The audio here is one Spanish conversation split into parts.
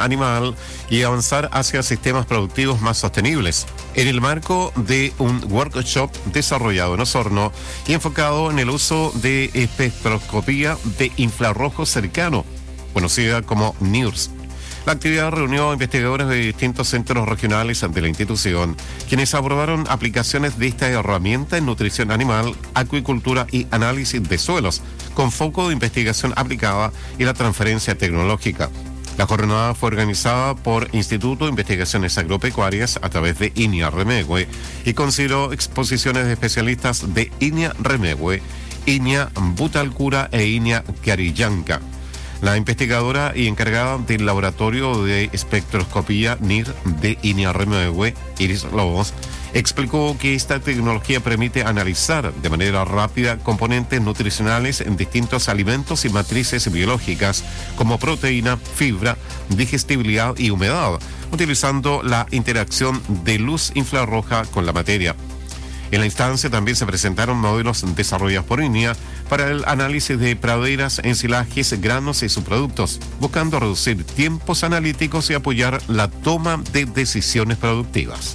animal y avanzar hacia sistemas productivos más sostenibles. En el marco de un workshop desarrollado en Osorno y enfocado en el uso de espectroscopía de infrarrojo cercano, conocida como NIRS. La actividad reunió a investigadores de distintos centros regionales de la institución, quienes abordaron aplicaciones de esta herramienta en nutrición animal, acuicultura y análisis de suelos, con foco de investigación aplicada y la transferencia tecnológica. La jornada fue organizada por Instituto de Investigaciones Agropecuarias a través de INIA Remegue y consideró exposiciones de especialistas de INIA Remegue, INIA Butalcura e INIA Carillanca. La investigadora y encargada del laboratorio de espectroscopía NIR de INIA Remegue, Iris Lobos, explicó que esta tecnología permite analizar de manera rápida componentes nutricionales en distintos alimentos y matrices biológicas como proteína, fibra, digestibilidad y humedad, utilizando la interacción de luz infrarroja con la materia. En la instancia también se presentaron modelos desarrollados por INIA para el análisis de praderas, ensilajes, granos y subproductos, buscando reducir tiempos analíticos y apoyar la toma de decisiones productivas.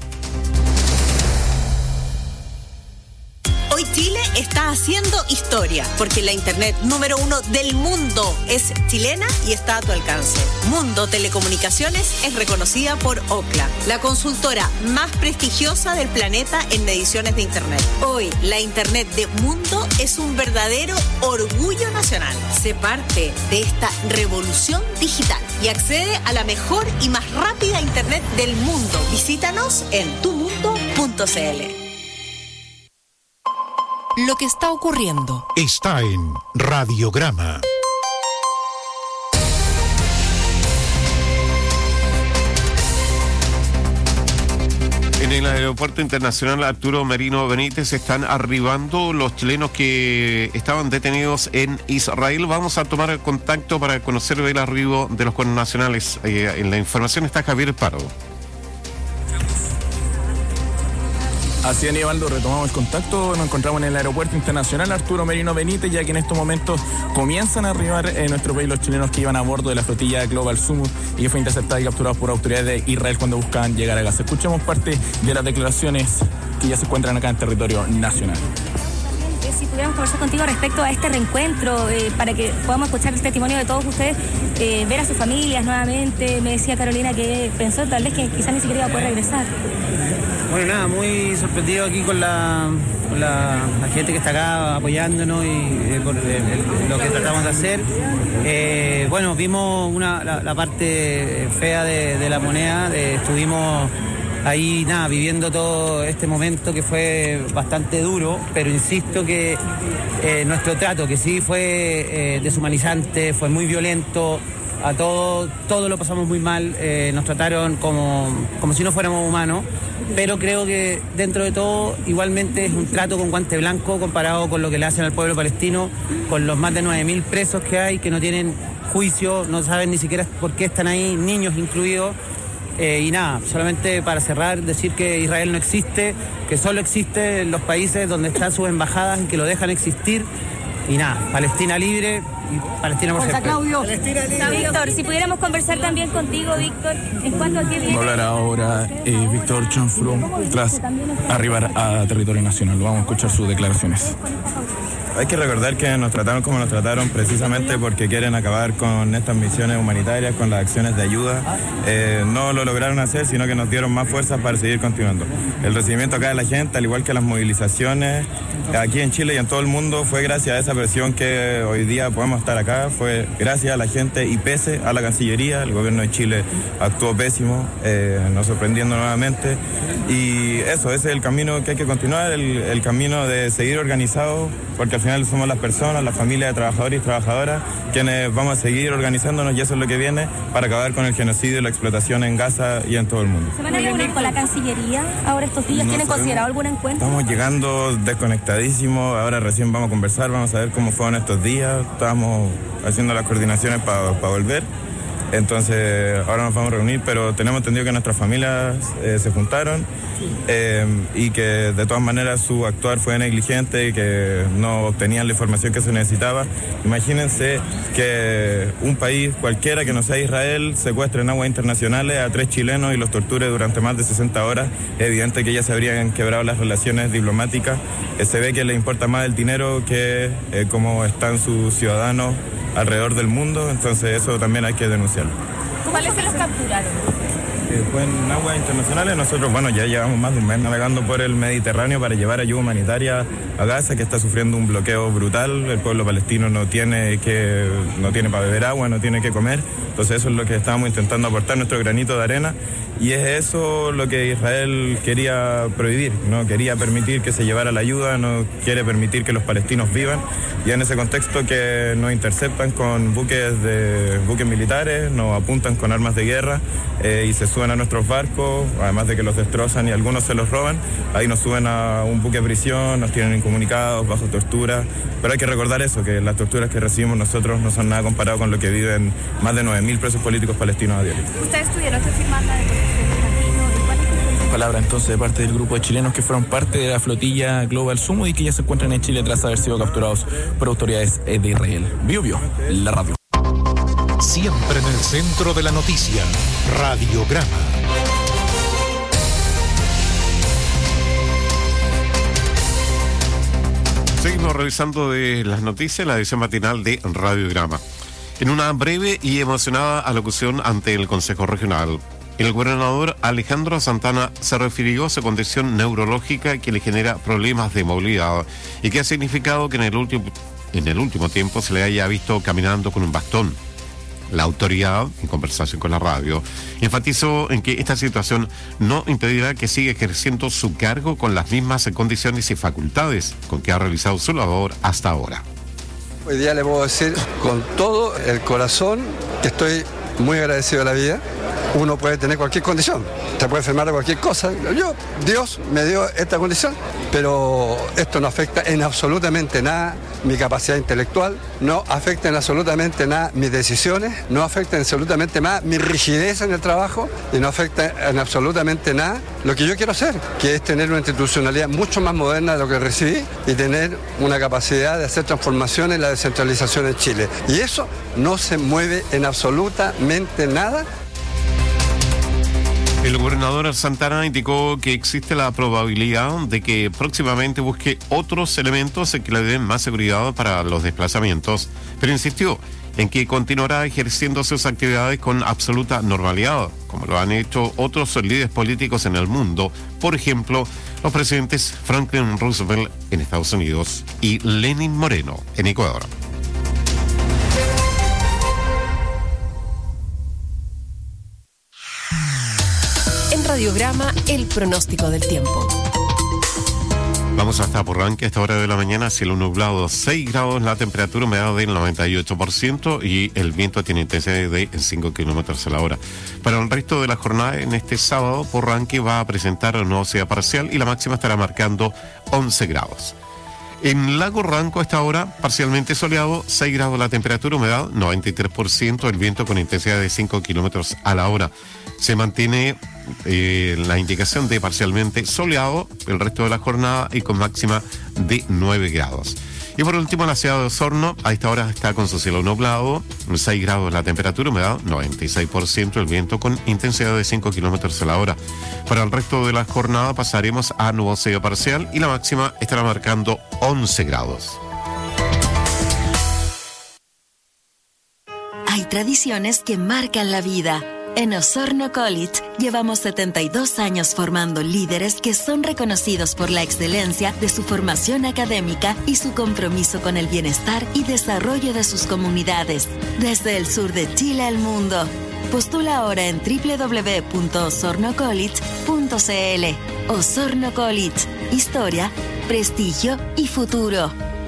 Hoy Chile está haciendo historia, porque la internet número 1 del mundo es chilena y está a tu alcance. Mundo Telecomunicaciones es reconocida por Ookla, la consultora más prestigiosa del planeta en mediciones de internet. Hoy, la internet de Mundo es un verdadero orgullo nacional. Sé parte de esta revolución digital y accede a la mejor y más rápida internet del mundo. Visítanos en tumundo.cl. Lo que está ocurriendo está en Radiograma. En el aeropuerto internacional Arturo Merino Benítez están arribando los chilenos que estaban detenidos en Israel. Vamos a tomar el contacto para conocer el arribo de los connacionales. En la información está Javier Pardo. Así es, Nivaldo, retomamos el contacto, nos encontramos en el aeropuerto internacional Arturo Merino Benítez, ya que en estos momentos comienzan a arribar en nuestro país los chilenos que iban a bordo de la flotilla Global Summit y que fue interceptada y capturada por autoridades de Israel cuando buscaban llegar a Gaza. Escuchemos parte de las declaraciones que ya se encuentran acá en territorio nacional. Si pudiéramos conversar contigo respecto a este reencuentro, para que podamos escuchar el testimonio de todos ustedes, ver a sus familias nuevamente. Me decía Carolina que pensó tal vez que quizás ni siquiera iba a poder regresar. Bueno, nada, muy sorprendido aquí con la gente que está acá apoyándonos y por lo que tratamos de hacer. Bueno, vimos la parte fea de la moneda, estuvimos ahí viviendo todo este momento que fue bastante duro, pero insisto que nuestro trato, que sí fue deshumanizante, fue muy violento, a todo lo pasamos muy mal, nos trataron como si no fuéramos humanos, pero creo que dentro de todo igualmente es un trato con guante blanco comparado con lo que le hacen al pueblo palestino, con los más de 9.000 presos que hay, que no tienen juicio, no saben ni siquiera por qué están ahí, niños incluidos. Y nada, solamente para cerrar, decir que Israel no existe, que solo existe en los países donde están sus embajadas y que lo dejan existir. Y nada, Palestina libre y Palestina por siempre. Palestina libre. Víctor, si pudiéramos conversar también contigo, Víctor, en cuanto a qué viene. Va a hablar ahora Víctor Chanflum tras arribar a territorio nacional. Vamos a escuchar sus declaraciones. Hay que recordar que nos trataron como nos trataron precisamente porque quieren acabar con estas misiones humanitarias, con las acciones de ayuda. No lo lograron hacer, sino que nos dieron más fuerzas para seguir continuando. El recibimiento acá de la gente, al igual que las movilizaciones aquí en Chile y en todo el mundo, fue gracias a esa presión que hoy día podemos estar acá, fue gracias a la gente y pese a la Cancillería. El gobierno de Chile actuó pésimo, nos sorprendiendo nuevamente. Y eso, ese es el camino que hay que continuar, el camino de seguir organizados, porque al final somos las personas, la familia de trabajadores y trabajadoras, quienes vamos a seguir organizándonos, y eso es lo que viene para acabar con el genocidio y la explotación en Gaza y en todo el mundo. ¿Se van a reunir con la Cancillería ahora estos días? ¿Tienen considerado algún encuentro? Estamos llegando desconectadísimos, ahora recién vamos a conversar, vamos a ver cómo fueron estos días, estamos haciendo las coordinaciones para volver. Entonces ahora nos vamos a reunir, pero tenemos entendido que nuestras familias se juntaron y que de todas maneras su actuar fue negligente y que no obtenían la información que se necesitaba. Imagínense que un país cualquiera que no sea Israel secuestre en aguas internacionales a 3 chilenos y los torture durante más de 60 horas. Es evidente que ya se habrían quebrado las relaciones diplomáticas. Se ve que le importa más el dinero que cómo están sus ciudadanos alrededor del mundo, entonces eso también hay que denunciarlo. ¿Cuáles se los capturaron? Fue en aguas internacionales. Nosotros, ya llevamos más de un mes navegando por el Mediterráneo para llevar ayuda humanitaria a Gaza, que está sufriendo un bloqueo brutal. El pueblo palestino no tiene para beber agua, no tiene que comer. Entonces eso es lo que estábamos intentando aportar, nuestro granito de arena. Y es eso lo que Israel quería prohibir. No quería permitir que se llevara la ayuda, no quiere permitir que los palestinos vivan. Y en ese contexto que nos interceptan con buques militares, nos apuntan con armas de guerra y se suben a nuestros barcos, además de que los destrozan y algunos se los roban. Ahí nos suben a un buque de prisión, nos tienen incomunicados, bajo tortura. Pero hay que recordar eso, que las torturas que recibimos nosotros no son nada comparado con lo que viven más de 9.000 presos políticos palestinos a diario. ¿Ustedes tuvieron que firmar la palabra entonces de parte del grupo de chilenos que fueron parte de la flotilla Global Summit y que ya se encuentran en Chile tras haber sido capturados por autoridades de Israel? Bio, la radio. Siempre en el centro de la noticia, Radiograma. Seguimos revisando de las noticias, la edición matinal de Radiograma. En una breve y emocionada alocución ante el Consejo Regional, el gobernador Alejandro Santana se refirió a su condición neurológica que le genera problemas de movilidad y que ha significado que en el último tiempo se le haya visto caminando con un bastón. La autoridad, en conversación con la radio, enfatizó en que esta situación no impedirá que siga ejerciendo su cargo con las mismas condiciones y facultades con que ha realizado su labor hasta ahora. Hoy día le puedo decir con todo el corazón que estoy muy agradecido a la vida. Uno puede tener cualquier condición, te puede enfermar de cualquier cosa. Dios me dio esta condición, pero esto no afecta en absolutamente nada mi capacidad intelectual, no afecta en absolutamente nada mis decisiones, no afecta en absolutamente nada mi rigidez en el trabajo y no afecta en absolutamente nada lo que yo quiero hacer, que es tener una institucionalidad mucho más moderna de lo que recibí y tener una capacidad de hacer transformaciones en la descentralización en Chile. Y eso no se mueve en absolutamente nada. El gobernador Santana indicó que existe la probabilidad de que próximamente busque otros elementos que le den más seguridad para los desplazamientos, pero insistió en que continuará ejerciendo sus actividades con absoluta normalidad, como lo han hecho otros líderes políticos en el mundo, por ejemplo, los presidentes Franklin Roosevelt en Estados Unidos y Lenín Moreno en Ecuador. En Radiograma, el pronóstico del tiempo. Vamos hasta Porranque a esta hora de la mañana, cielo nublado, 6 grados, la temperatura humedad del 98% y el viento tiene intensidad de 5 kilómetros a la hora. Para el resto de la jornada, en este sábado, Porranque va a presentar nubosidad parcial y la máxima estará marcando 11 grados. En Lago Ranco a esta hora, parcialmente soleado, 6 grados la temperatura, humedad 93%, el viento con intensidad de 5 kilómetros a la hora. Se mantiene la indicación de parcialmente soleado el resto de la jornada y con máxima de 9 grados. Y por último, la ciudad de Osorno, a esta hora está con su cielo nublado, 6 grados la temperatura, humedad 96%, el viento con intensidad de 5 kilómetros a la hora. Para el resto de la jornada pasaremos a nubosidad parcial y la máxima estará marcando 11 grados. Hay tradiciones que marcan la vida. En Osorno College llevamos 72 años formando líderes que son reconocidos por la excelencia de su formación académica y su compromiso con el bienestar y desarrollo de sus comunidades. Desde el sur de Chile al mundo. Postula ahora en www.osornocollege.cl. Osorno College. Historia, prestigio y futuro.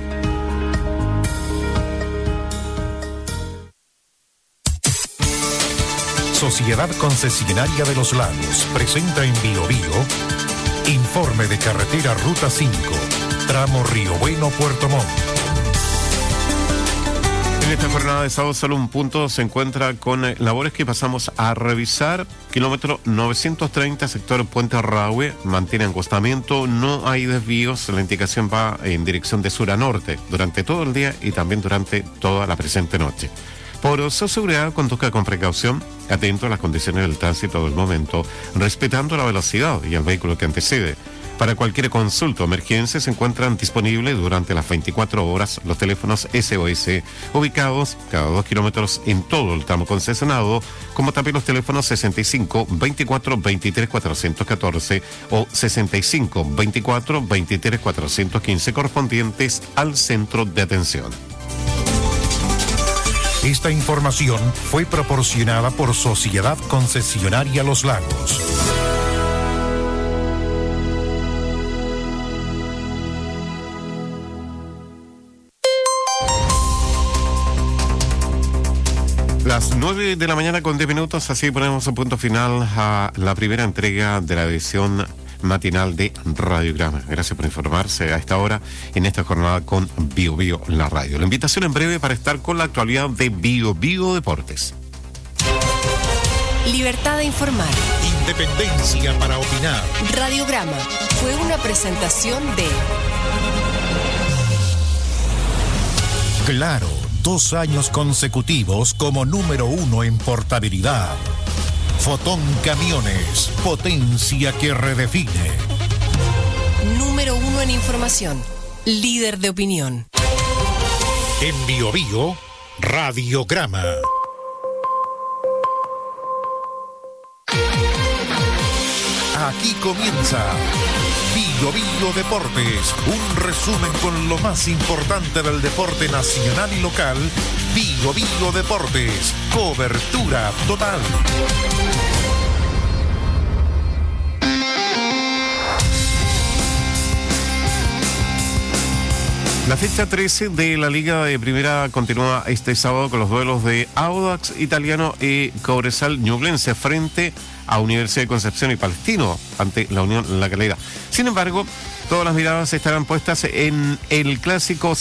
Sociedad Concesionaria de los Lagos presenta en Bio Bio informe de carretera Ruta 5, tramo Río Bueno, Puerto Montt. En esta jornada de sábado solo un punto se encuentra con labores que pasamos a revisar. Kilómetro 930, sector Puente Arrahue, mantiene acostamiento, no hay desvíos, la indicación va en dirección de sur a norte durante todo el día y también durante toda la presente noche. Por su seguridad, conduzca con precaución, atento a las condiciones del tránsito del momento, respetando la velocidad y el vehículo que antecede. Para cualquier consulta o emergencia se encuentran disponibles durante las 24 horas los teléfonos SOS ubicados cada 2 kilómetros en todo el tramo concesionado, como también los teléfonos 65 24 23 414 o 65 24 23 415 correspondientes al centro de atención. Esta información fue proporcionada por Sociedad Concesionaria Los Lagos. Las 9 de la mañana con 10 minutos, así ponemos un punto final a la primera entrega de la edición matinal de Radiograma. Gracias por informarse a esta hora en esta jornada con Bio Bio la radio. La invitación en breve para estar con la actualidad de Bio Bio Deportes. Libertad de informar. Independencia para opinar. Radiograma fue una presentación de Claro, 2 años consecutivos como número 1 en portabilidad. Fotón Camiones, potencia que redefine. Número 1 en información, líder de opinión. En Bio Bio, Radiograma. Aquí comienza Bio Bio Deportes, un resumen con lo más importante del deporte nacional y local. Bio Bio Deportes, cobertura total. La fecha 13 de la Liga de Primera continúa este sábado con los duelos de Audax Italiano y Cobresal Ñublense frente a Universidad de Concepción y Palestino ante la Unión La Calera. Sin embargo, todas las miradas estarán puestas en el clásico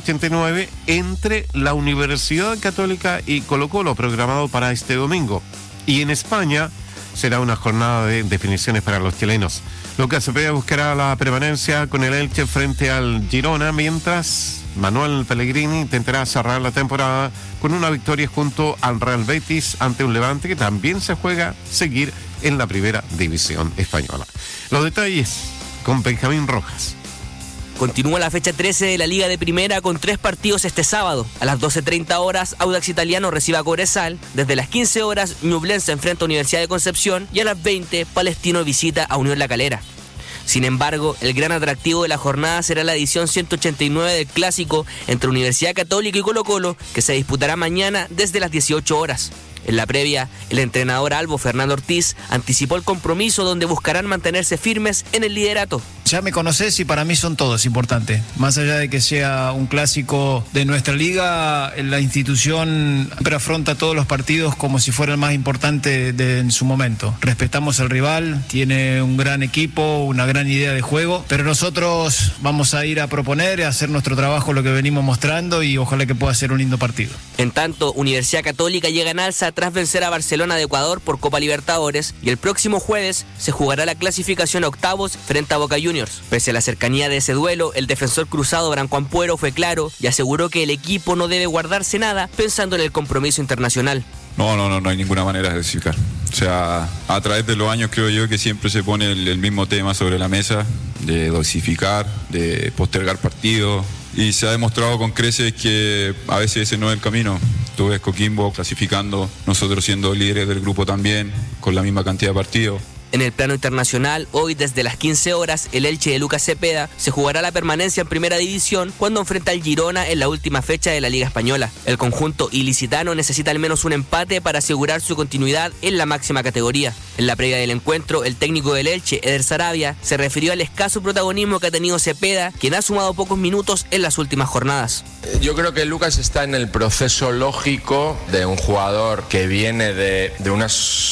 189 entre la Universidad Católica y Colo-Colo, programado para este domingo. Y en España será una jornada de definiciones para los chilenos. Lucas Cepeda buscará la permanencia con el Elche frente al Girona, mientras Manuel Pellegrini intentará cerrar la temporada con una victoria junto al Real Betis ante un Levante que también se juega seguir en la primera división española. Los detalles con Benjamín Rojas. Continúa la fecha 13 de la Liga de Primera con 3 partidos este sábado. A las 12:30 horas, Audax Italiano recibe a Cobresal. Desde las 15 horas, Ñublense enfrenta a Universidad de Concepción. Y a las 20, Palestino visita a Unión La Calera. Sin embargo, el gran atractivo de la jornada será la edición 189 del Clásico entre Universidad Católica y Colo-Colo, que se disputará mañana desde las 18 horas. En la previa, el entrenador albo Fernando Ortiz anticipó el compromiso donde buscarán mantenerse firmes en el liderato. Ya me conocés y para mí son todos importantes. Más allá de que sea un clásico de nuestra liga, la institución siempre afronta todos los partidos como si fuera el más importante en su momento. Respetamos al rival, tiene un gran equipo, una gran idea de juego, pero nosotros vamos a ir a proponer, a hacer nuestro trabajo, lo que venimos mostrando, y ojalá que pueda ser un lindo partido. En tanto, Universidad Católica llega en alza tras vencer a Barcelona de Ecuador por Copa Libertadores, y el próximo jueves se jugará la clasificación a octavos frente a Boca Juniors. Pese a la cercanía de ese duelo, el defensor cruzado Branco Ampuero fue claro y aseguró que el equipo no debe guardarse nada pensando en el compromiso internacional. No hay ninguna manera de dosificar. O sea, a través de los años creo yo que siempre se pone el mismo tema sobre la mesa, de dosificar, de postergar partidos, y se ha demostrado con creces que a veces ese no es el camino. Tú ves Coquimbo clasificando, nosotros siendo líderes del grupo también, con la misma cantidad de partidos. En el plano internacional, hoy desde las 15 horas, el Elche de Lucas Cepeda se jugará la permanencia en primera división cuando enfrenta al Girona en la última fecha de la Liga Española. El conjunto ilicitano necesita al menos un empate para asegurar su continuidad en la máxima categoría. En la previa del encuentro, el técnico del Elche, Eder Sarabia, se refirió al escaso protagonismo que ha tenido Cepeda, quien ha sumado pocos minutos en las últimas jornadas. Yo creo que Lucas está en el proceso lógico de un jugador que viene de unas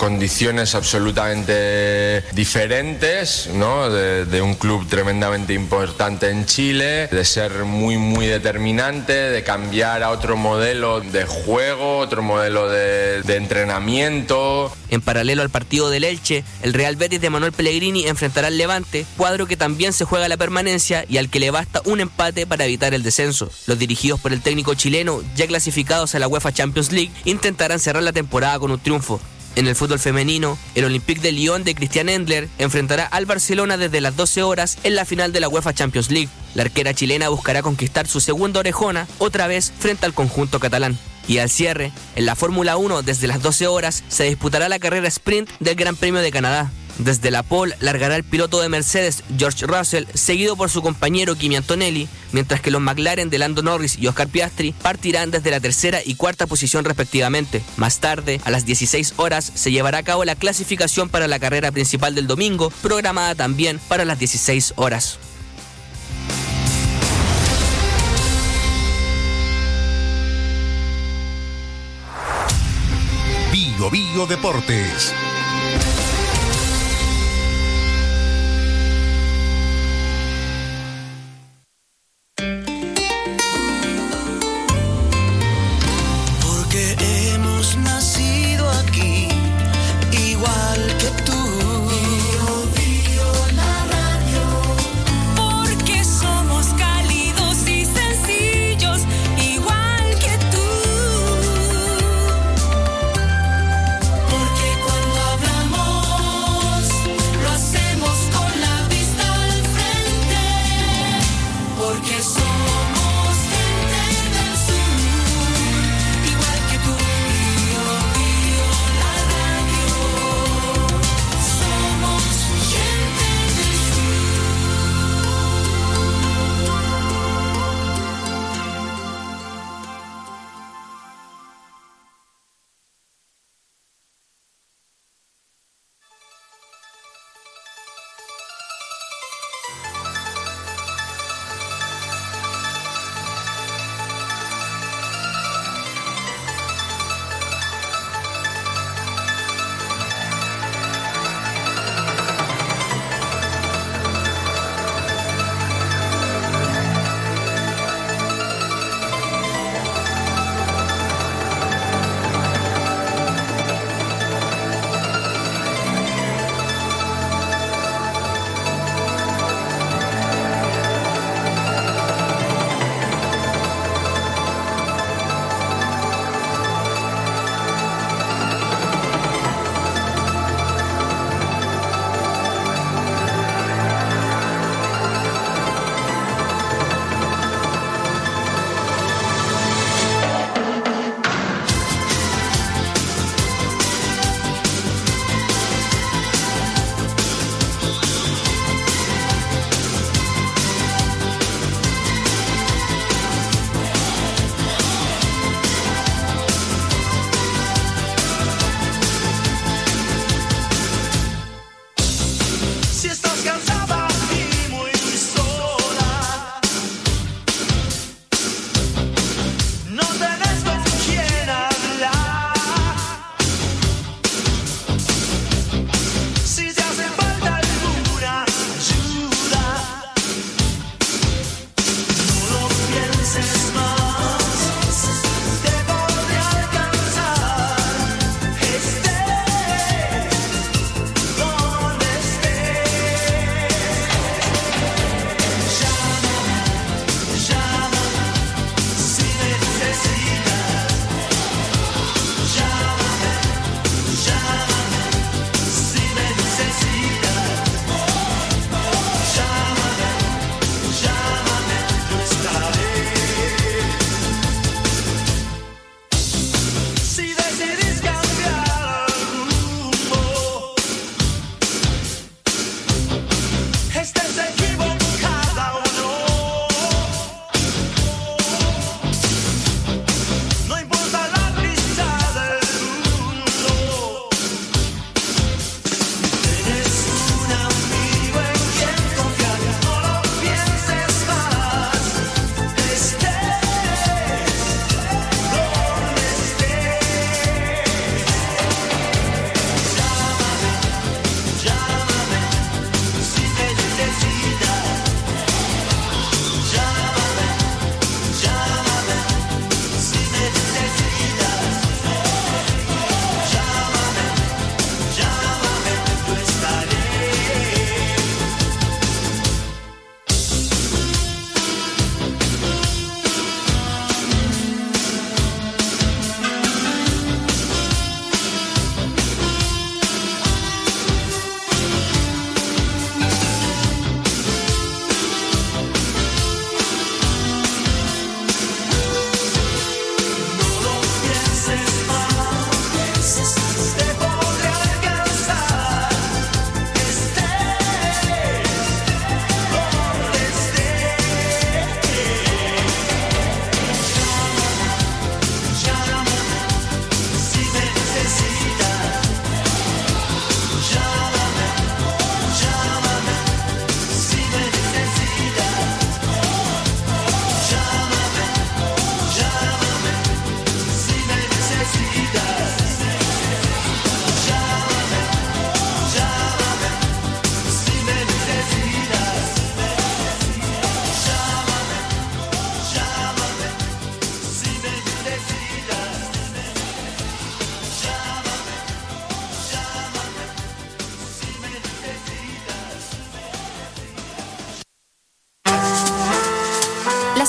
condiciones absolutamente diferentes, ¿no? De un club tremendamente importante en Chile, de ser muy, muy determinante, de cambiar a otro modelo de juego, otro modelo de entrenamiento. En paralelo al partido del Elche, el Real Betis de Manuel Pellegrini enfrentará al Levante, cuadro que también se juega la permanencia y al que le basta un empate para evitar el descenso. Los dirigidos por el técnico chileno, ya clasificados a la UEFA Champions League, intentarán cerrar la temporada con un triunfo. En el fútbol femenino, el Olympique de Lyon de Christian Endler enfrentará al Barcelona desde las 12 horas en la final de la UEFA Champions League. La arquera chilena buscará conquistar su segunda orejona, otra vez frente al conjunto catalán. Y al cierre, en la Fórmula 1 desde las 12 horas se disputará la carrera sprint del Gran Premio de Canadá. Desde la pole largará el piloto de Mercedes, George Russell, seguido por su compañero Kimi Antonelli, mientras que los McLaren de Lando Norris y Oscar Piastri partirán desde la tercera y cuarta posición respectivamente. Más tarde, a las 16 horas, se llevará a cabo la clasificación para la carrera principal del domingo, programada también para las 16 horas. Bio Bio Deportes. Porque hemos nacido aquí, igual que tú. Bio Bio la radio. Porque somos cálidos y sencillos, igual que tú. Porque cuando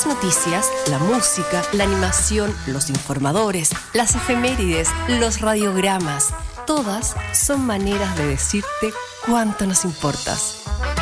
Las noticias, la música, la animación, los informadores, las efemérides, los radiogramas, todas son maneras de decirte cuánto nos importas.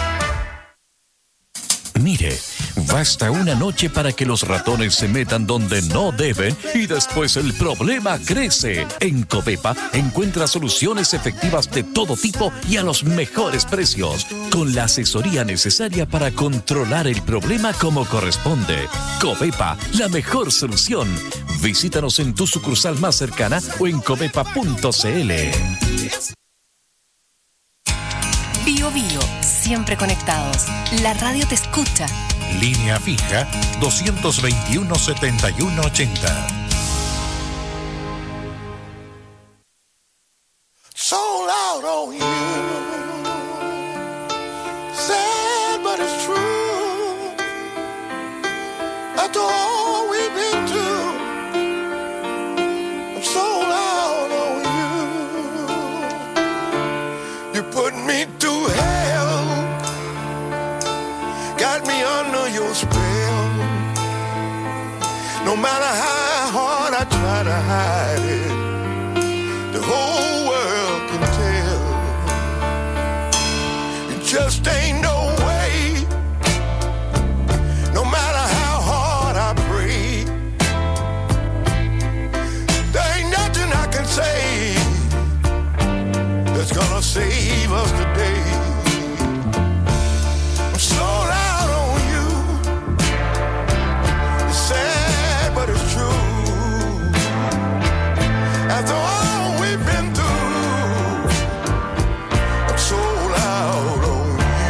Mire, basta una noche para que los ratones se metan donde no deben y después el problema crece. En Covepa encuentra soluciones efectivas de todo tipo y a los mejores precios, con la asesoría necesaria para controlar el problema como corresponde. Covepa, la mejor solución. Visítanos en tu sucursal más cercana o en covepa.cl. Bio Bio, siempre conectados. La radio te escucha. Línea fija 221-7180. Sold out on you. Sad, but it's true. After all we've been through, I'm sold out on you. You put me through hell, got me under your spell. No matter how hard I try to hide it, the whole world can tell. It just ain't no way. No matter how hard I pray, there ain't nothing I can say that's gonna save us today. I'm sold out on you. It's sad, but it's true. After all we've been through, I'm sold out on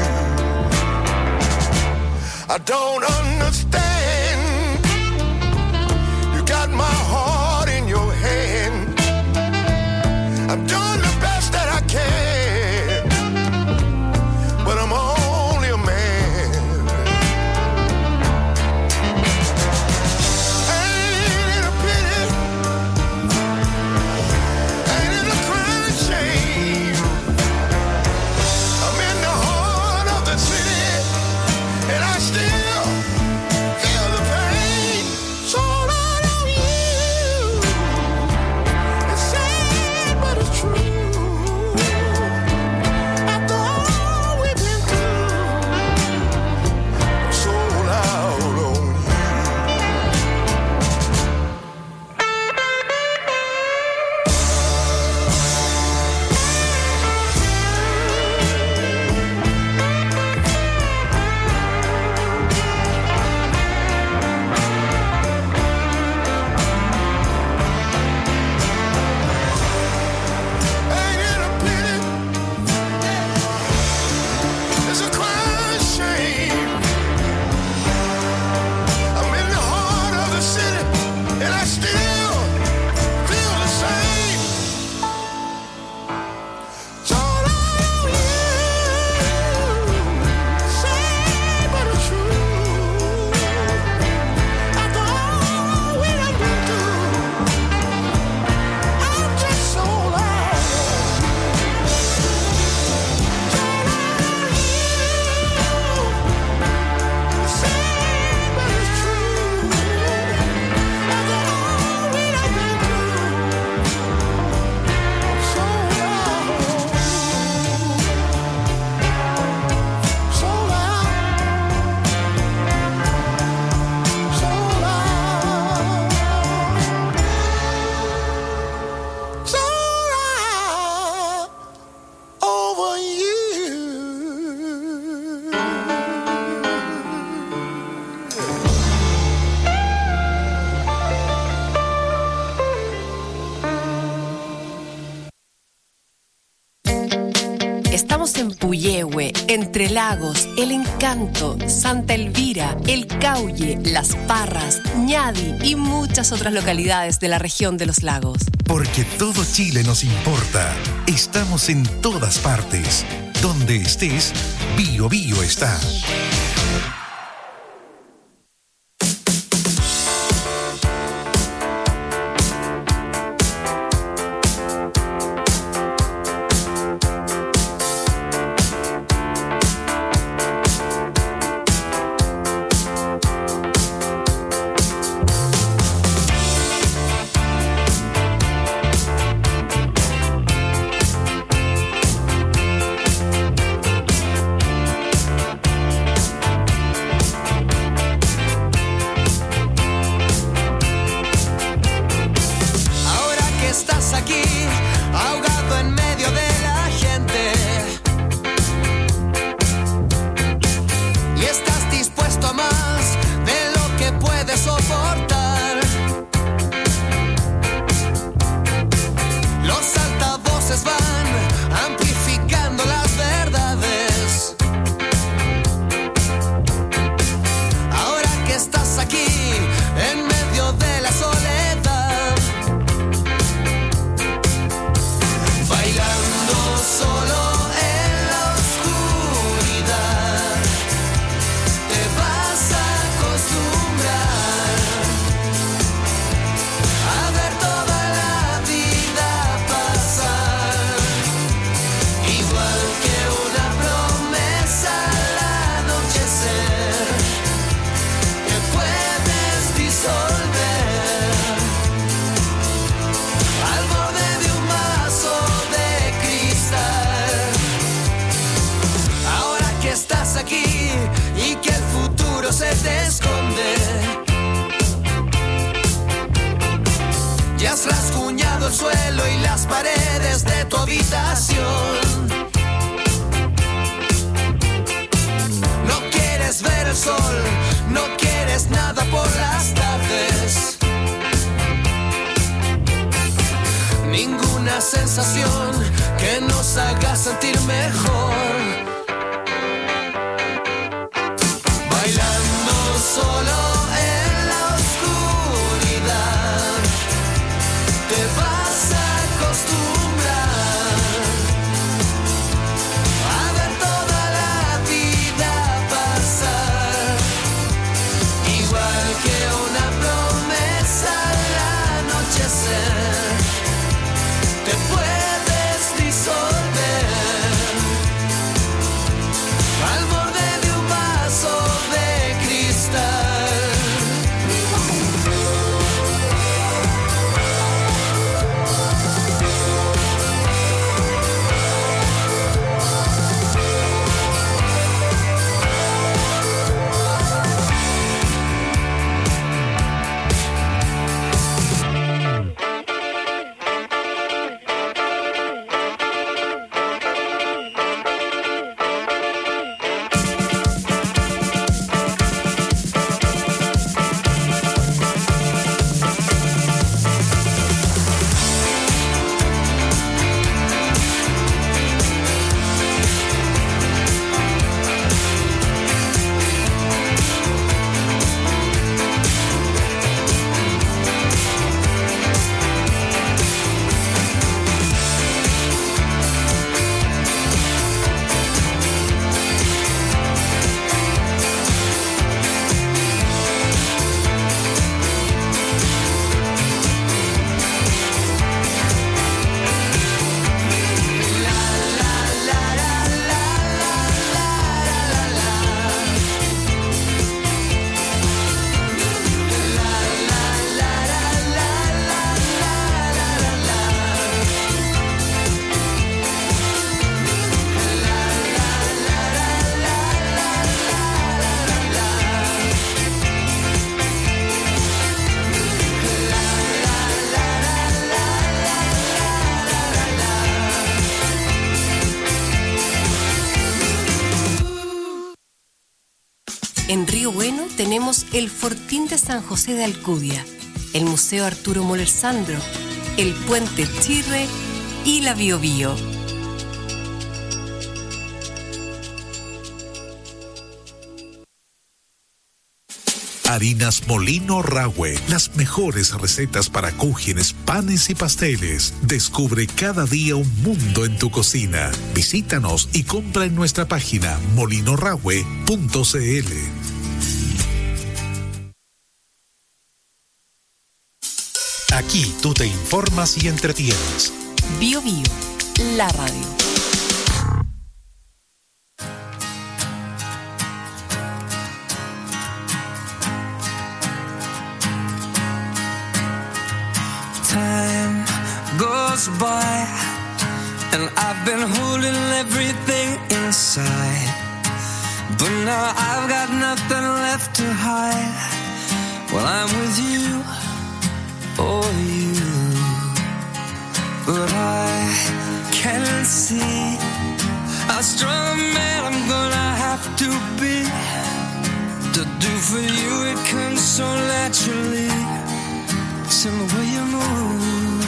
you. I don't understand. You got my heart in your hand. I'm doing the best that I can, but I'm only a man. Ain't it a pity? Ain't it a crying shame? I'm in the heart of the city, and I still feel the pain. Sold out on you. It's sad, but it's true. After all we've been through, I'm sold out on you. Ain't it a pity? It's a crying shame. I'm in the heart of the city, and I still feel the same. Sold out on you. Sad, but it's true. After all we done been through, I'm just sold out. Sad, but it's true. After all we done been through, I'm sold out. Sold out. Sold out. Sold out over you. Estamos en Puyehue, Entre Lagos, El Encanto, Santa Elvira, El Cauye, Las Parras, Ñadi y muchas otras localidades de la región de los lagos. Porque todo Chile nos importa. Estamos en todas partes. Donde estés, Bio Bio está. las paredes de tu habitación. No quieres ver el sol, no quieres nada por las tardes. Ninguna sensación que nos haga sentir mejor. Bailando solo en la oscuridad, te vas a acostumbrar a ver toda la vida pasar, igual que una promesa al anochecer. Te puedes disolver al borde de un vaso de cristal. En Río Bueno tenemos el Fortín de San José de Alcudia, el Museo Arturo Moller Sandro, el Puente Chirre y la Biobío. Harinas Molino Rahue, las mejores recetas para cúgenes, panes y pasteles. Descubre cada día un mundo en tu cocina. Visítanos y compra en nuestra página molinorahue.cl. Aquí tú te informas y entretienes. Biobío, la radio. Time goes by and I've been holding everything inside, but now I've got nothing left to hide. Well, I'm with you, oh you, but I can't see how strong a man I'm gonna have to be to do for you. It comes so naturally. It's in the way you move,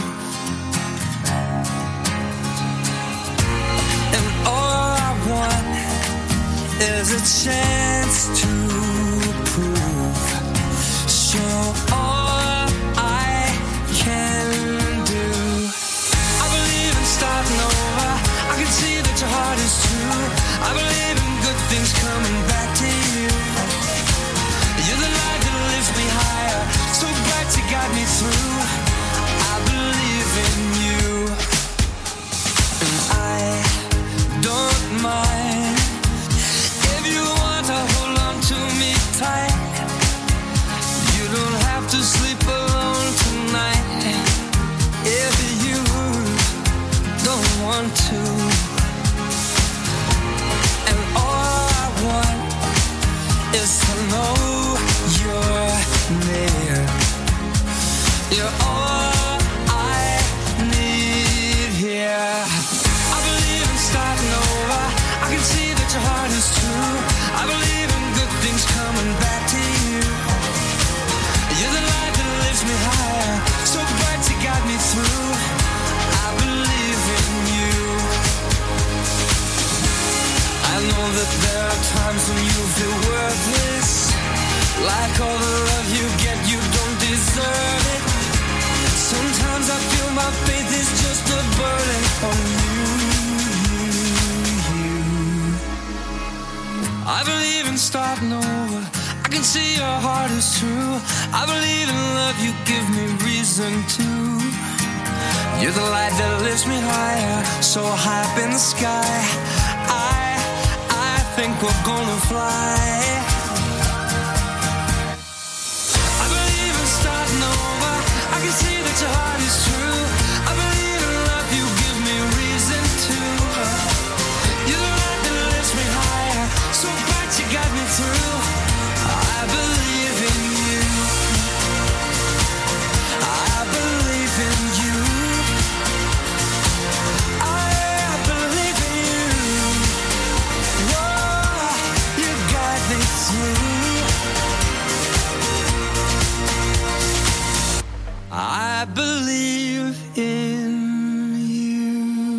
and all I want is a chance to prove. So all I can do, I believe in starting over. I can see that your heart is true. I believe in good things coming back to you. You're the light that lifts me higher, so bright you got me through. I believe in you, and I don't mind if you want to hold on to me tight. You don't have to sleep alone tonight if you don't want to. And all I want is to know you're near. You're all I can see that your heart is true. I believe in good things coming back to you. You're the light that lifts me higher, so bright you got me through. I believe in you. I know that there are times when you feel worthless, like all the love you get, you don't deserve it. Sometimes I feel my faith is just a burden on you. I believe in starting over. I can see your heart is true. I believe in love, you give me reason to. You're the light that lifts me higher, so high up in the sky. I think we're gonna fly. I believe in starting over. I can see that your heart is true. I believe in love, you give me reason to. You're the light that lifts me higher, so bright you got me through. I believe in you. I believe in you. I believe in you. Whoa, you got me through. I believe in you.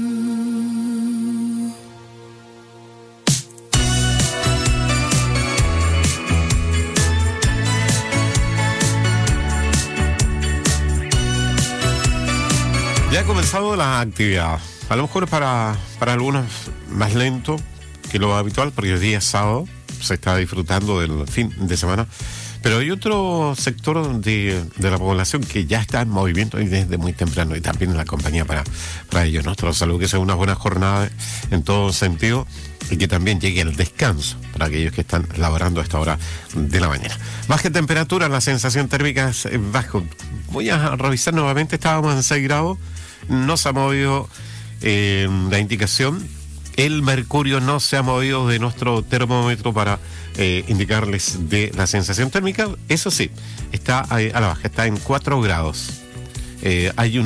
Ya ha comenzado la actividad. A lo mejor para algunos más lento que lo habitual, porque hoy día es sábado, se está disfrutando del fin de semana. Pero hay otro sector de la población que ya está en movimiento y desde muy temprano, y también la compañía para ellos. Nuestro saludo, que sea una buena jornada en todo sentido y que también llegue el descanso para aquellos que están laborando a esta hora de la mañana. Baja temperatura, la sensación térmica es bajo. Voy a revisar nuevamente, estábamos en 6 grados, no se ha movido la indicación. El mercurio no se ha movido de nuestro termómetro para indicarles de la sensación térmica. Eso sí, está a la baja, está en 4 grados. Hay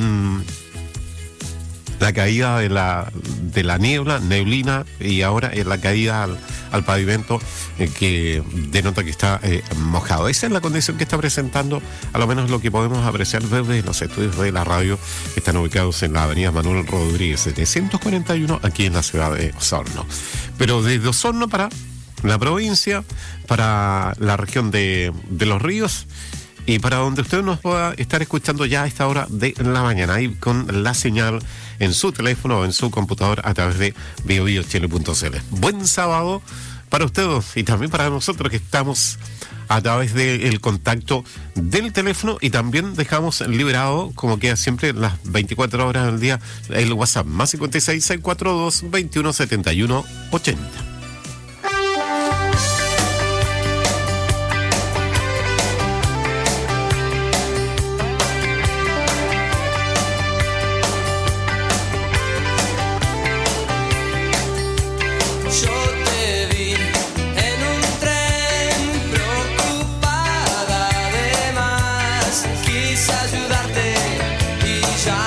la caída de la neblina, y ahora es la caída al pavimento que denota que está mojado. Esa es la condición que está presentando, a lo menos lo que podemos apreciar desde los estudios de la radio que están ubicados en la avenida Manuel Rodríguez 741, aquí en la ciudad de Osorno. Pero desde Osorno para la provincia, para la región de Los Ríos, y para donde usted nos pueda estar escuchando ya a esta hora de la mañana, ahí con la señal en su teléfono o en su computador a través de biobiochile.cl. Buen sábado para ustedes y también para nosotros que estamos a través del contacto del teléfono, y también dejamos liberado, como queda siempre, las 24 horas del día, el WhatsApp más 56 642 21 71 80.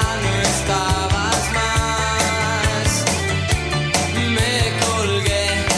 Me colgué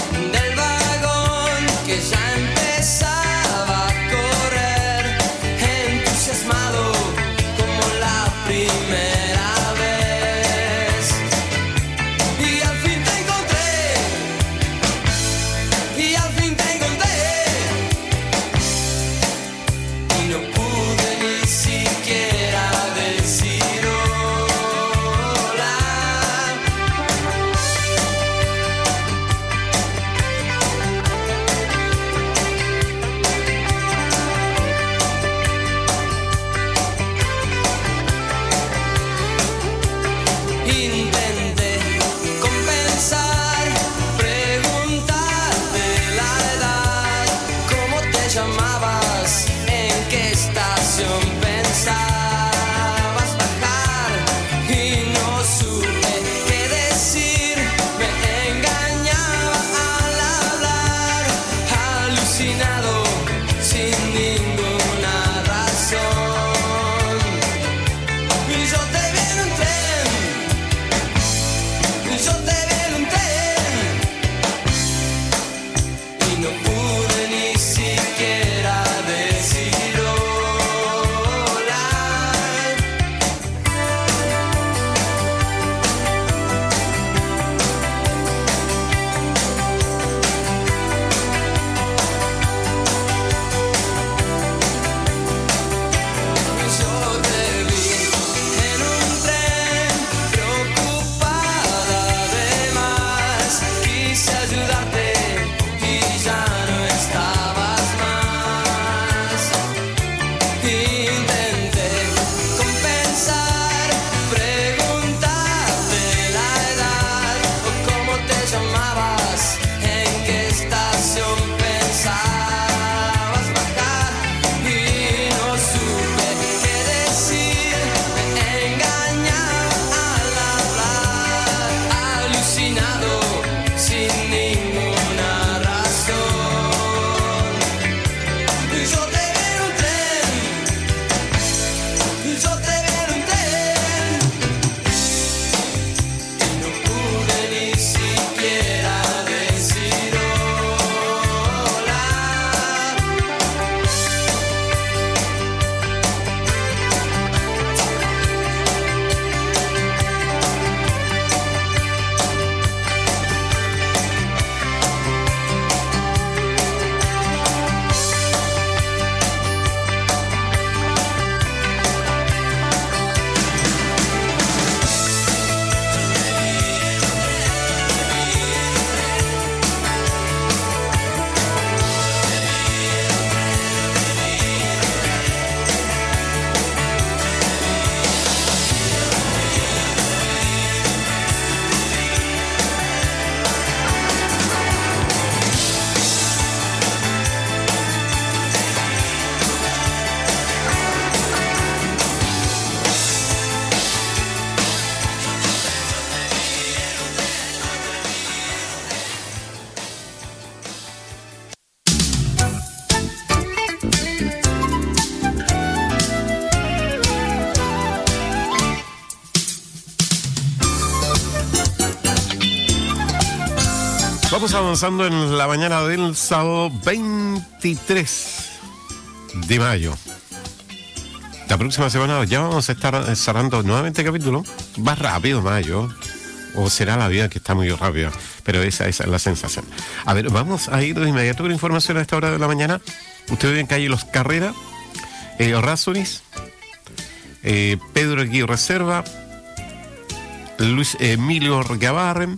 Vamos avanzando en la mañana del sábado 23 de mayo. La próxima semana ya vamos a estar cerrando nuevamente el capítulo. Va rápido mayo. O será la vida que está muy rápida. Pero esa es la sensación. A ver, vamos a ir de inmediato con información a esta hora de la mañana. Usted ve en calle Los Carrera, Rasuris, Pedro Aguirre Reserva, Luis Emilio Recabarren,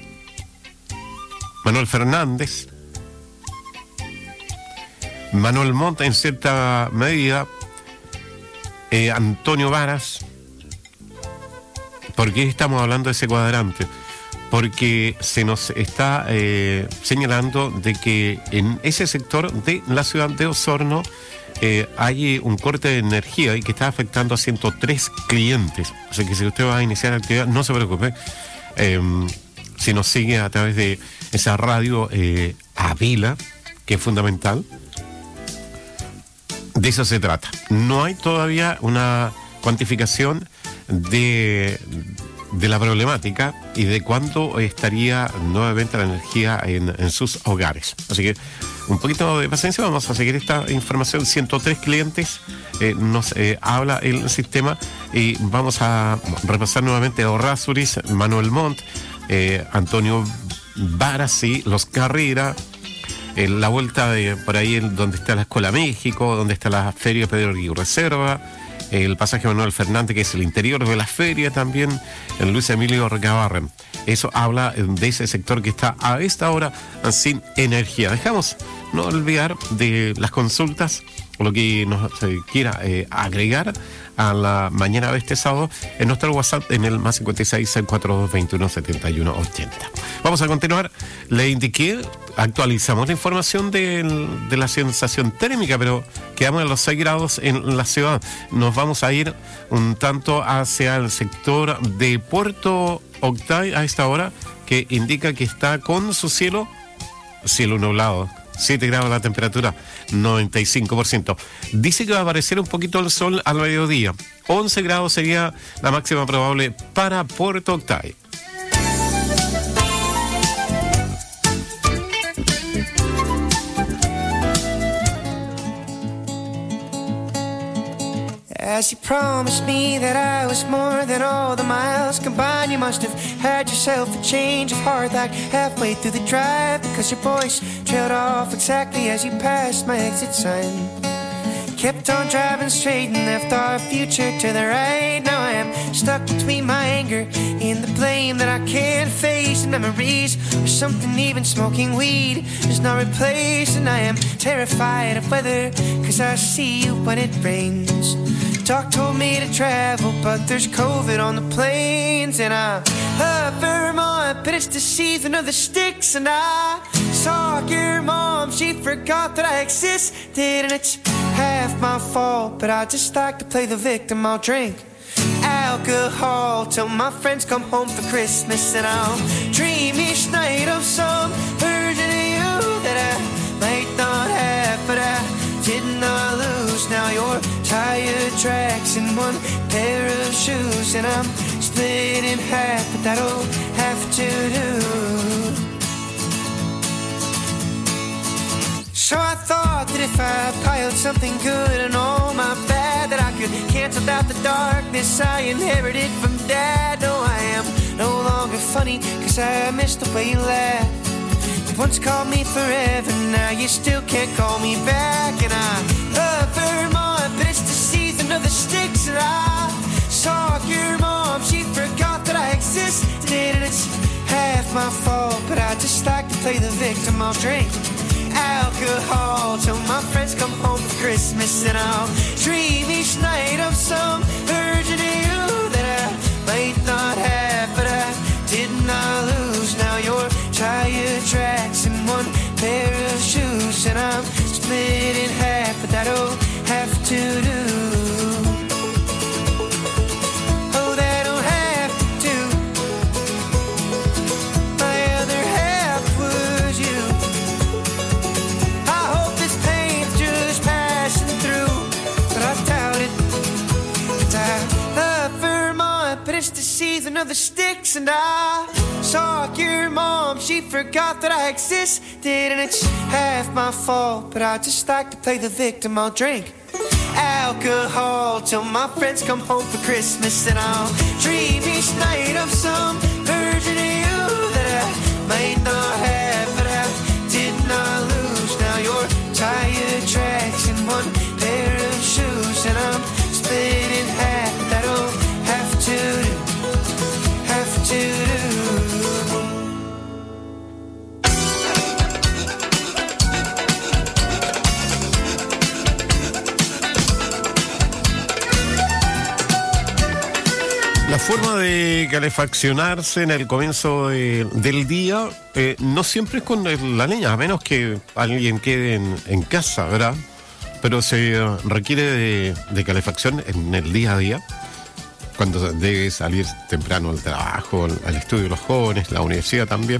Manuel Fernández, Manuel Monta en cierta medida, Antonio Varas. ¿Por qué estamos hablando de ese cuadrante? Porque se nos está señalando de que en ese sector de la ciudad de Osorno hay un corte de energía y que está afectando a 103 clientes. O sea que si usted va a iniciar actividad, no se preocupe. Si nos sigue a través de esa radio Avila, que es fundamental, de eso se trata. No hay todavía una cuantificación de la problemática y de cuándo estaría nuevamente la energía en sus hogares. Así que un poquito de paciencia, vamos a seguir esta información. 103 clientes nos habla el sistema y vamos a repasar nuevamente a Rasuris, Manuel Montt, Antonio Varas y Los Carrera, la vuelta de por ahí donde está la Escuela México, donde está la Feria Pedro Aguirre Reserva, el pasaje Manuel Fernández, que es el interior de la feria también, el Luis Emilio Recabarren. Eso habla de ese sector que está a esta hora sin energía. Dejamos no olvidar de las consultas, lo que nos quiera agregar a la mañana de este sábado en nuestro WhatsApp en el más 56-4221-7180. Vamos a continuar. Le indiqué, actualizamos la información de la sensación térmica, pero quedamos en los 6 grados en la ciudad. Nos vamos a ir un tanto hacia el sector de Puerto Octay a esta hora, que indica que está con su cielo nublado. 7 grados la temperatura, 95%. Dice que va a aparecer un poquito el sol al mediodía. 11 grados sería la máxima probable para Puerto Octay. As you promised me that I was more than all the miles combined, you must have had yourself a change of heart like halfway through the drive, because your voice trailed off exactly as you passed my exit sign. Kept on driving straight and left our future to the right. Now I am stuck between my anger and the blame that I can't face, and memories or something even smoking weed does not replace. And I am terrified of weather, cause I see you when it rains. Doc told me to travel, but there's COVID on the planes. And I love Vermont, but it's the season of the sticks. And I saw your mom, she forgot that I existed. And it's half my fault, but I just like to play the victim. I'll drink alcohol till my friends come home for Christmas. And I'll dream each night of some version of you that I might not have, but I did not lose. Now you're tire tracks in one pair of shoes, and I'm split in half, but that'll have to do. So I thought that if I piled something good and all my bad, that I could cancel out the darkness I inherited from Dad. No, I am no longer funny, cause I miss the way you laugh. You once called me forever, now you still can't call me back. And I love Vermont, but it's the season of the sticks. And I saw your mom, she forgot that I existed. And it's half my fault, but I just like to play the victim. I'll drink alcohol till my friends come home for Christmas. And I'll dream each night of some version of you that I might not have, but I did not lose. Now you're tire tracks in one pair of shoes, and I'm split in half, but that'll have to do. Oh, that'll have to do. My other half was you. I hope this pain's just passing through, but I doubt it. 'Cause I love Vermont, but it's the season of the sticks. And I saw your mom, mom, she forgot that I existed. And it's half my fault, but I just like to play the victim. I'll drink alcohol till my friends come home for Christmas. And I'll dream each night of some version of you that I might not have, but I did not lose. Now you're tire tracks and one pair of shoes, and I'm split in half. That'll have to do, have to do. La forma de calefaccionarse en el comienzo del día no siempre es con la leña, a menos que alguien quede en casa, ¿verdad? Pero se requiere de calefacción en el día a día, cuando debe salir temprano al trabajo, al estudio de los jóvenes, la universidad también.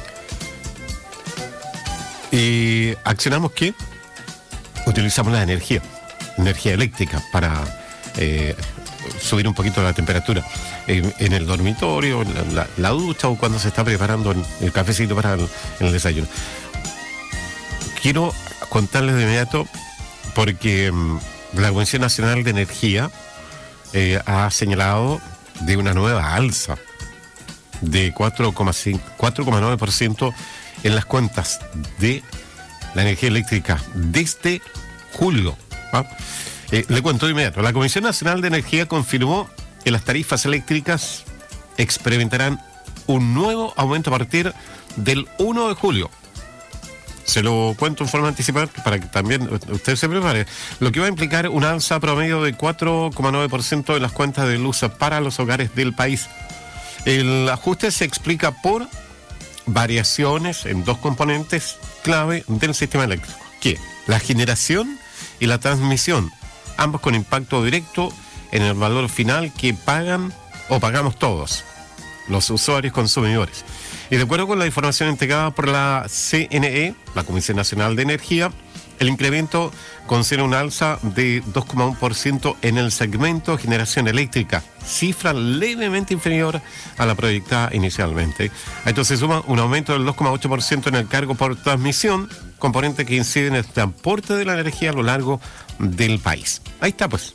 Y accionamos que utilizamos la energía eléctrica para subir un poquito la temperatura en el dormitorio, la ducha, o cuando se está preparando el cafecito para el desayuno. Quiero contarles de inmediato, porque la Comisión Nacional de Energía ha señalado de una nueva alza de 4,9% en las cuentas de la energía eléctrica desde julio. Le cuento de inmediato. La Comisión Nacional de Energía confirmó que las tarifas eléctricas experimentarán un nuevo aumento a partir del 1 de julio. Se lo cuento en forma anticipada para que también usted se prepare. Lo que va a implicar una alza promedio de 4,9% en las cuentas de luz para los hogares del país. El ajuste se explica por variaciones en dos componentes clave del sistema eléctrico, que la generación y la transmisión, ambos con impacto directo en el valor final que pagan o pagamos todos, los usuarios consumidores. Y de acuerdo con la información entregada por la CNE, la Comisión Nacional de Energía, el incremento considera una alza de 2,1% en el segmento generación eléctrica, cifra levemente inferior a la proyectada inicialmente. A esto se suma un aumento del 2,8% en el cargo por transmisión, componente que incide en el transporte de la energía a lo largo del país. Ahí está, pues.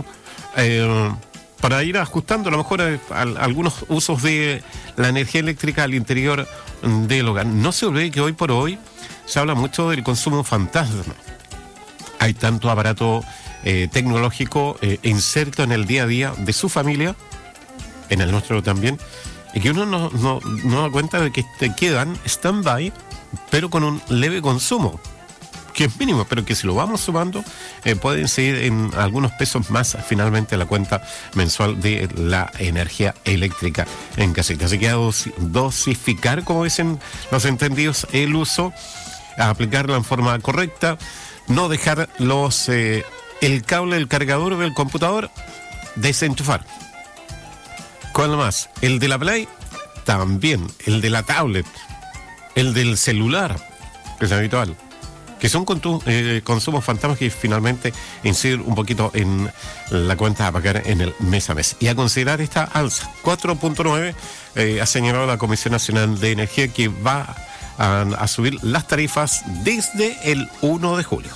Para ir ajustando a lo mejor algunos usos de la energía eléctrica al interior del hogar. No se olvide que hoy por hoy se habla mucho del consumo fantasma. Hay tanto aparato tecnológico inserto en el día a día de su familia, en el nuestro también, y que uno no da cuenta de que te quedan stand-by, pero con un leve consumo, que es mínimo, pero que si lo vamos sumando pueden seguir en algunos pesos más finalmente la cuenta mensual de la energía eléctrica en casita. Así que a dosificar, como dicen los entendidos, el uso, a aplicarla en forma correcta, no dejar el cable del cargador del computador desenchufar. ¿Cuál más? El de la Play, también, el de la tablet, el del celular, que es habitual, que son consumos fantasmas que finalmente inciden un poquito en la cuenta a pagar en el mes a mes. Y a considerar esta alza, 4,9%, ha señalado la Comisión Nacional de Energía que va a subir las tarifas desde el 1 de julio.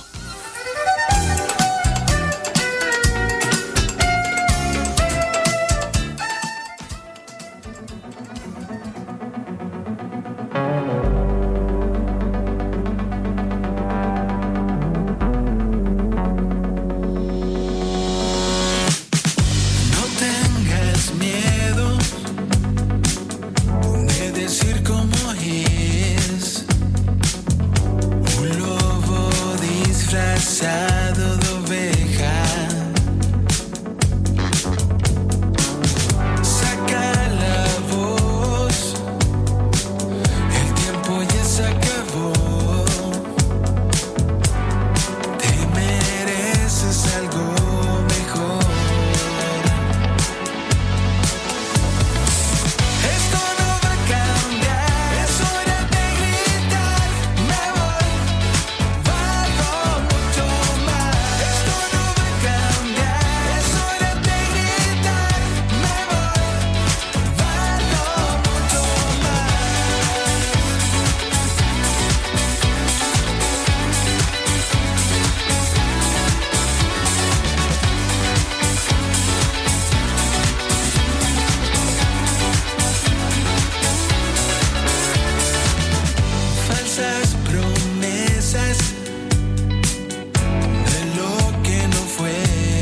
falsas promesas de lo que no fue.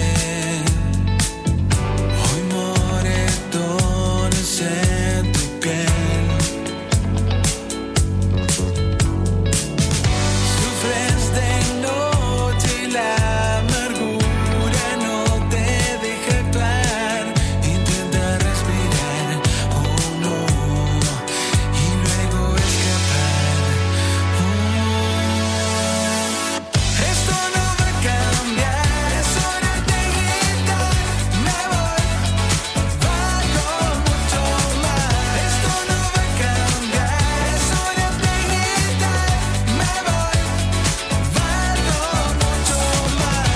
Hoy moretones en tu piel. Sufres de noche y la amargura no te deja actuar. Intenta respirar, oh no, y luego escapar. Esto no va a cambiar, es hora de gritar. Me voy, valgo mucho más. Esto no va a cambiar, es hora de gritar. Me voy, valgo mucho más.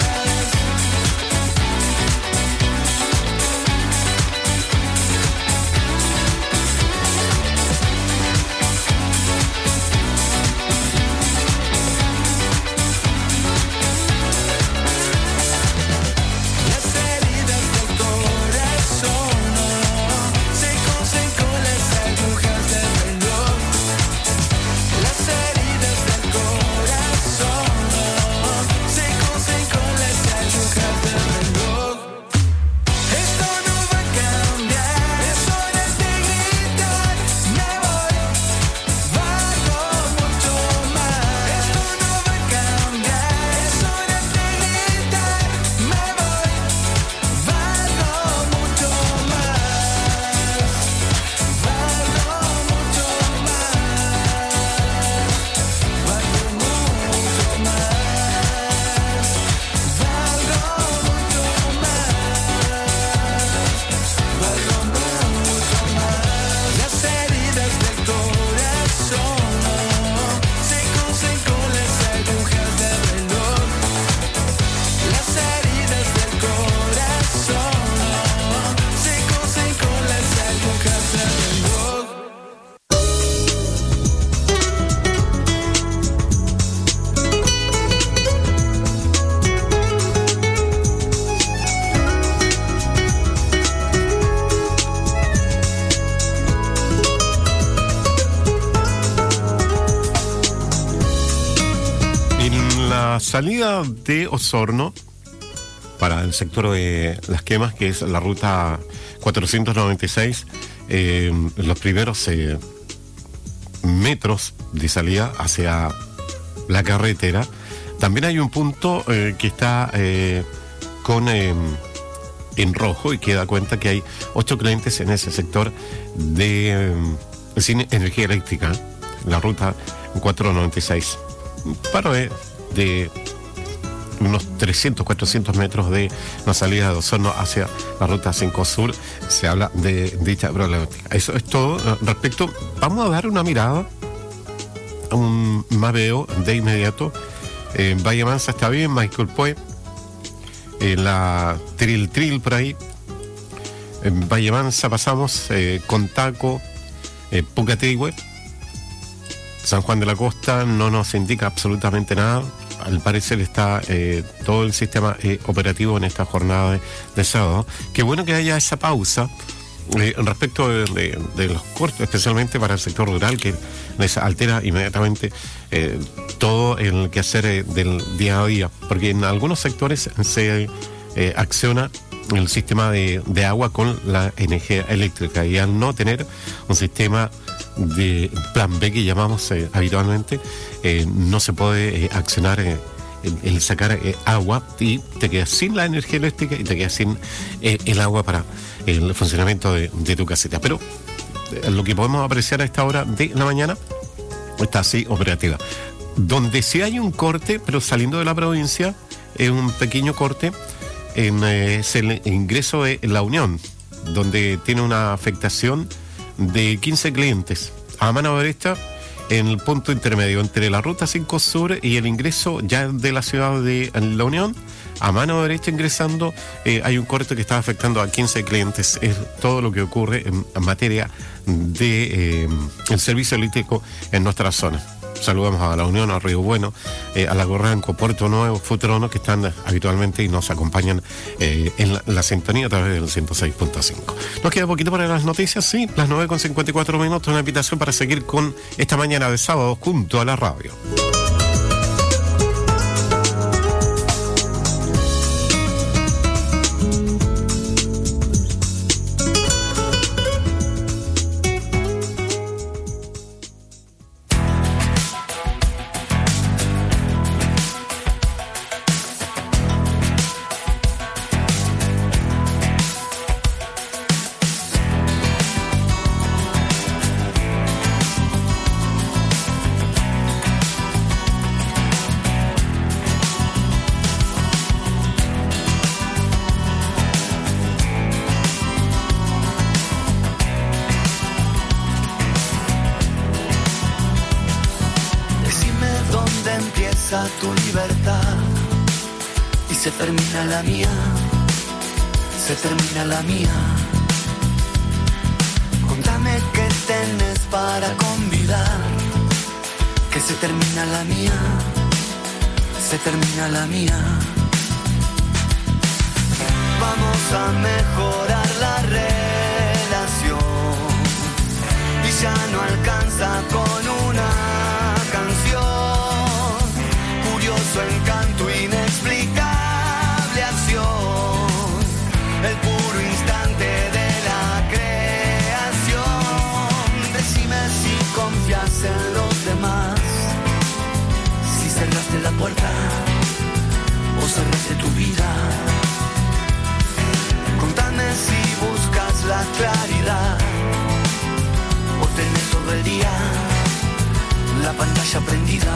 Las heridas del corazón se cosen con las agujas del reloj. Las heridas del corazón se cosen con las agujas del reloj. Esto no va a cambiar, es hora de gritar. Me voy, valgo mucho más. Esto no va a cambiar, es hora de gritar. Me voy, valgo mucho más. Valgo mucho más. Valgo mucho más. Valgo mucho más. Valgo mucho más. Las heridas del corazón se cosen con las agujas del reloj. Las heridas del corazón se cosen con las agujas del reloj. En la salida de Osorno, para el sector de Las Quemas, que es la ruta 496, los primeros metros de salida hacia la carretera, también hay un punto que está en rojo, y que da cuenta que hay 8 clientes en ese sector de sin energía eléctrica, la ruta 496. Paro de unos 300, 400 metros de la salida de Osorno hacia la ruta 5 Sur, se habla de dicha problemática. Eso es todo respecto. Vamos a dar una mirada, un mapeo de inmediato. Valle Mansa está bien, Michael Poe, la Tril por ahí. En Valle Mansa pasamos, Contaco, Pucatrihue. San Juan de la Costa no nos indica absolutamente nada. Al parecer está todo el sistema operativo en esta jornada de sábado. Qué bueno que haya esa pausa respecto de los cortes, especialmente para el sector rural, que les altera inmediatamente todo el quehacer del día a día, porque en algunos sectores se acciona el sistema de agua con la energía eléctrica, y al no tener un sistema de plan B que llamamos habitualmente, no se puede accionar el sacar agua, y te quedas sin la energía eléctrica y te quedas sin el agua para el funcionamiento de tu caseta. Pero lo que podemos apreciar a esta hora de la mañana está así operativa. Donde sí hay un corte, pero saliendo de la provincia, es un pequeño corte es el ingreso de La Unión, donde tiene una afectación de 15 clientes. A mano derecha, en el punto intermedio entre la ruta 5 Sur y el ingreso ya de la ciudad de La Unión, a mano derecha ingresando, hay un corte que está afectando a 15 clientes. Es todo lo que ocurre en materia de el servicio eléctrico en nuestra zona. saludamos a La Unión, a Río Bueno, a La Gorranco, Puerto Nuevo, Futrono, que están habitualmente y nos acompañan en la sintonía a través del 106.5. Nos queda poquito para las noticias, sí, las 9:54, una invitación para seguir con esta mañana de sábado junto a la radio. Tu libertad y se termina la mía, se termina la mía. Contame qué tenés para convidar, que se termina la mía, se termina la mía. Vamos a mejorar la relación y ya no alcanza con una canción. Su encanto, inexplicable acción, el puro instante de la creación. Decime si confías en los demás, si cerraste la puerta o cerraste tu vida. Contame si buscas la claridad o tenés todo el día la pantalla prendida.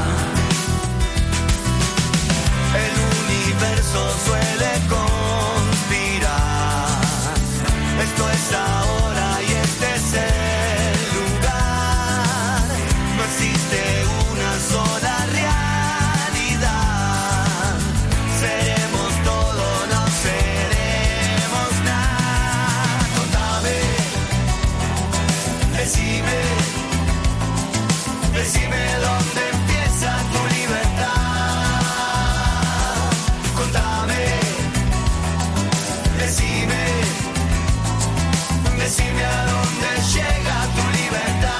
El universo suele conspirar. Esto es ahora y este es el lugar. No existe una sola realidad. Seremos todo, no seremos nada. Contame, decime dónde empieza tu libertad. Decime a dónde llega tu libertad.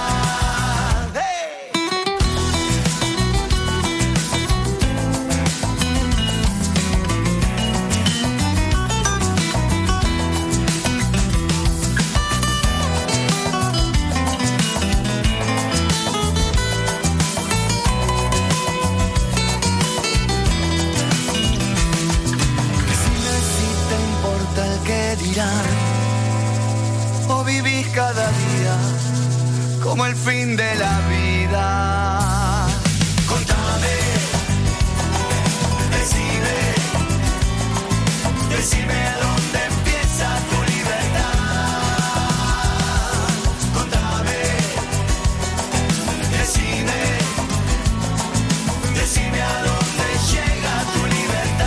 Decime si te importa el que dirán, o vivís cada día como el fin de la vida. Contame, decime dónde empieza tu libertad. Contame, decime a dónde llega tu libertad.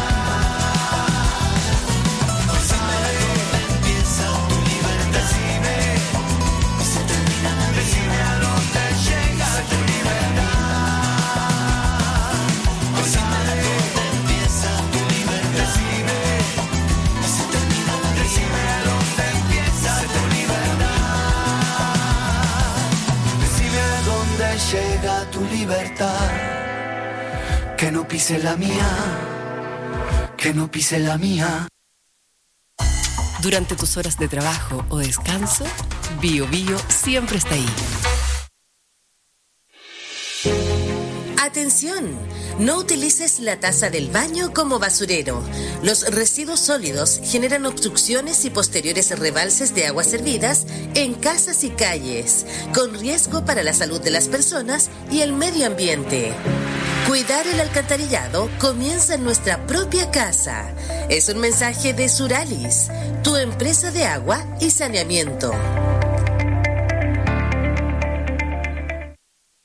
Llega tu libertad, que no pise la mía, que no pise la mía. Durante tus horas de trabajo o descanso, Bio Bio siempre está ahí. Atención, no utilices la taza del baño como basurero. Los residuos sólidos generan obstrucciones y posteriores rebalses de aguas servidas en casas y calles, con riesgo para la salud de las personas y el medio ambiente. Cuidar el alcantarillado comienza en nuestra propia casa. Es un mensaje de Suralis, tu empresa de agua y saneamiento.